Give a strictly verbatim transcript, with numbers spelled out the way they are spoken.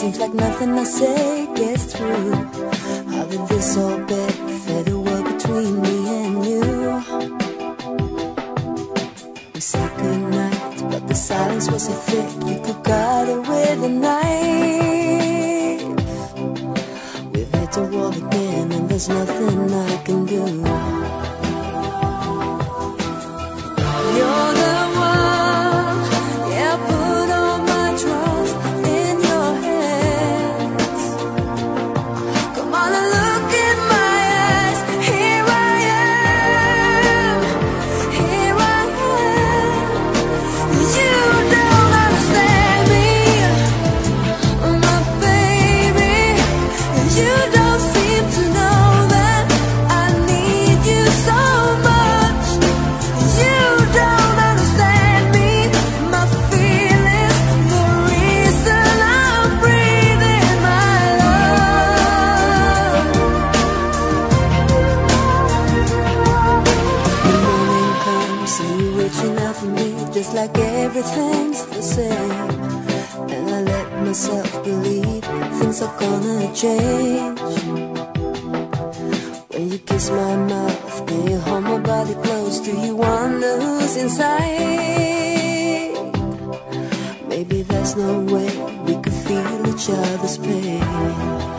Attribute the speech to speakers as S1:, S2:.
S1: seems like nothing I say gets through. How did this all benefit the world between me and you? We said goodnight, but the silence was so thick you could cut it with a knife. We've hit the wall again and there's nothing I can do. You're the one, yeah, put all my trust in your hands. Come on and look in my eyes. Here I am, here I am. You don't understand me, my baby. You don't seem to know that I need you so much. You don't understand me, my feelings, the reason I'm breathing my love. The morning comes and you're reaching out for me, just like everything's the same. And I let myself believe things are gonna change. When you kiss my mouth, then you hold my body close. Do you wonder who's inside? Maybe there's no way we could feel each other's pain.